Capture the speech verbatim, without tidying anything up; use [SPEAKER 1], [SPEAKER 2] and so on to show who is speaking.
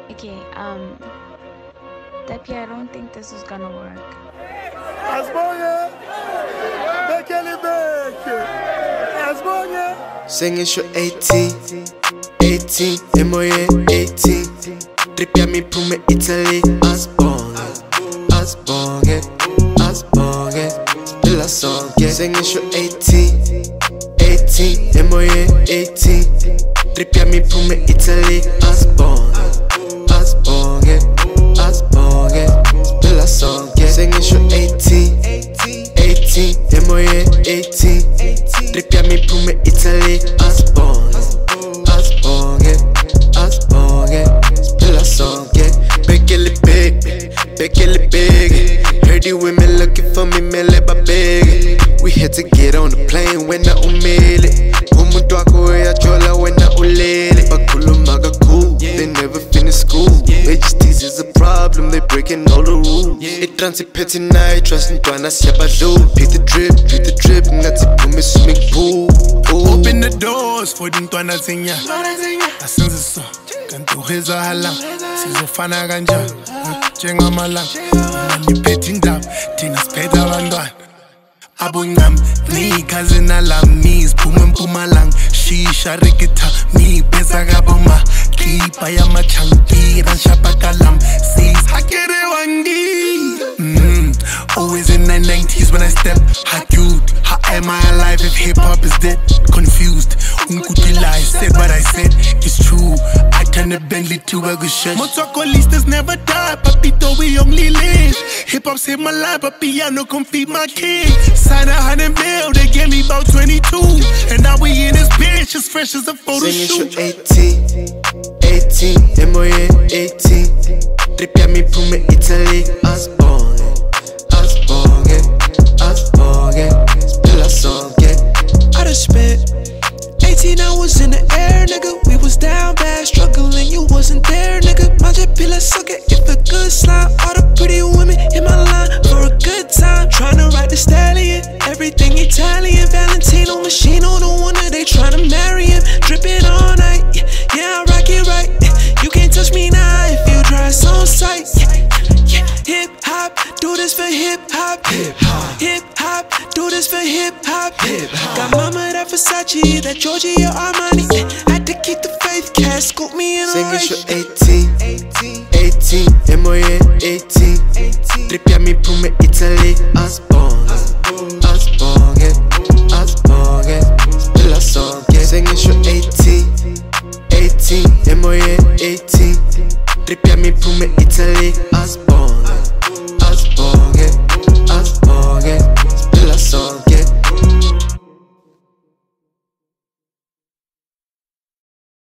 [SPEAKER 1] Okay, um, Depi, I don't think this is gonna work.
[SPEAKER 2] Asbonga, bekele beke. Asbonga.
[SPEAKER 3] Singing show eighteen, eighteen, M O A eighteen. Trippiami prume Italy. Asbonga, Asbonga, Asbonga. Spilla song, yeah. Singing show eighteen, eighteen, M O A eighteen. Trippiami prume Italy. Asbonga, Asbonga, Asbonga. Spilla song, yeah. Singing show eighteen, eighteen, M O A eighteen. Trippiami prume Italy. Asbonga, Asbonga, Asbonga. Spilla song, yeah. Bekele big, bekele big. Heard the women looking for me, man, let my beg. We had to get on the plane when I umele. Umuntu wako uyachola when I ulele. Bakhuluma kakhulu, they never finish school. H Ts is a problem, they breaking all the rules. It transipeti night, trust ntwana siyabadlu. Pick the drip, pick the drip, ngathi phume swimming pool.
[SPEAKER 2] Open the doors for the ntwana zinya. Asenze so, kanti uheza hala. Sizofana kanja, njengamalanga. Niphethe indaba, thina siphethe abantwana. Abungam, ni cousin alami, siphume Mpumalanga. Shisha reketa, mi pesa kaboma. Kipa ya machangi, ranshapa kalam. Sis hakere wangi. Mm, always in the nineties when I step. How cute, how am I alive if hip hop is dead? Confused, unkuti lie, said what I said. It's true, I turned a Bentley to a good shit. Motocolistas never die, papito we only live. Hip hop saved my life, but piano can feed my kids. Sign a hundred mil, they gave me about twenty-two. And now we in this bitch, as fresh as a photo shoot.
[SPEAKER 3] Singing eighteen, eighteen, M O A eighteen. Trippiami prume Italy. Asbonga, Asbonga, Asbonga. Spilla song, yeah.
[SPEAKER 4] I done spent eighteen hours in the air, nigga. We was down bad, struggling, you wasn't there, nigga. Manje pila suck it, if a good slime. All the pretty women in my line for a good time. Tryna ride the stallion, everything Italian. Valentino Machino, the one that they tryna marry him. Dripping all night, yeah, I rock it right. You can't touch me now if you try, it's on sight. Hip hop, do this for hip hop. Hip hop, hip hop, do this for hip hop. Hip hop. Got mama that Versace, that Giorgio Armani. Had to keep the faith, cash scoop me in a
[SPEAKER 3] Singing
[SPEAKER 4] race.
[SPEAKER 3] show eighteen, eighteen, M O A eighteen. Trippiami prume Italy. Asbonga, Asbonga, Asbonga. Spilla song, yeah. Singing show eighteen, eighteen, M O A eighteen. Trippiami prume Italy.